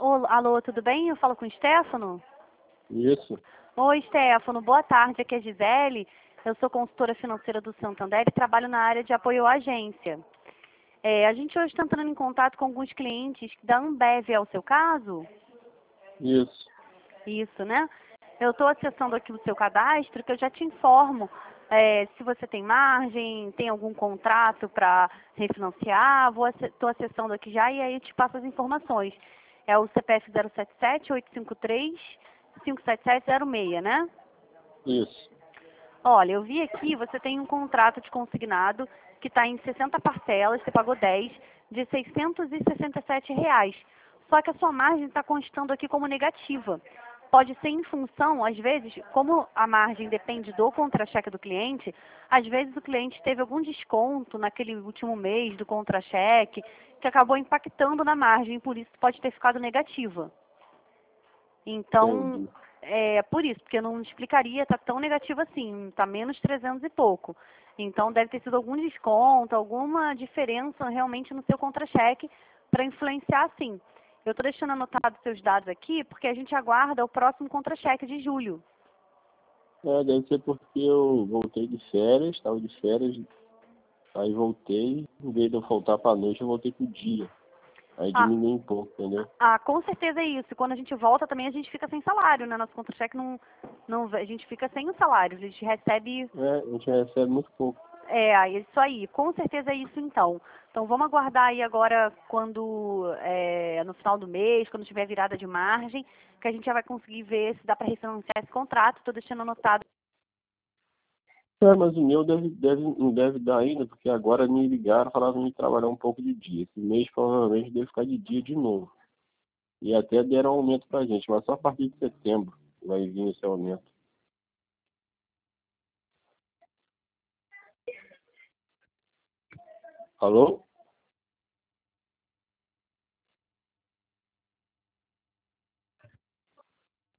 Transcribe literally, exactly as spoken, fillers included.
Ô, alô, tudo bem? Eu falo com o Stefano? Isso. Oi, Stefano, boa tarde, aqui é a Gisele. Eu sou consultora financeira do Santander e trabalho na área de apoio à agência. É, a gente hoje está entrando em contato com alguns clientes da Ambev, é o seu caso? Isso. Isso, né? Eu estou acessando aqui o seu cadastro, que eu já te informo é, se você tem margem, tem algum contrato para refinanciar. Estou acessando aqui já e aí eu te passo as informações. É o C P F zero sete sete, oito cinco três, cinco sete sete zero seis, né? Isso. Olha, eu vi aqui, você tem um contrato de consignado que está em sessenta parcelas, você pagou dez, de seiscentos e sessenta e sete reais. Só que a sua margem está constando aqui como negativa. Pode ser em função, às vezes, como a margem depende do contra-cheque do cliente, às vezes o cliente teve algum desconto naquele último mês do contra-cheque, que acabou impactando na margem, por isso pode ter ficado negativa. Então, Entendi. é por isso, porque eu não explicaria, está tão negativo assim, está menos trezentos e pouco. Então, deve ter sido algum desconto, alguma diferença realmente no seu contra-cheque para influenciar sim. Eu estou deixando anotados seus dados aqui, porque a gente aguarda o próximo contra-cheque de julho. É, deve ser porque eu voltei de férias, estava de férias, aí voltei, em vez de eu voltar para a noite, eu voltei pro dia. Aí Ah, diminui um pouco, entendeu? ah, com certeza é isso. Quando a gente volta também a gente fica sem salário, né? Nosso contra-cheque não, não, a gente fica sem o salário. A gente recebe. É, a gente recebe muito pouco. É, aí, isso aí, com certeza é isso então. Então vamos aguardar aí agora quando, é, no final do mês, quando tiver virada de margem, que a gente já vai conseguir ver se dá para refinanciar esse contrato. Estou deixando anotado. É, mas o meu deve, deve, não deve dar ainda, porque agora me ligaram, falaram de trabalhar um pouco de dia. Esse mês provavelmente deve ficar de dia de novo. E até deram aumento pra gente, mas só a partir de setembro vai vir esse aumento. Alô?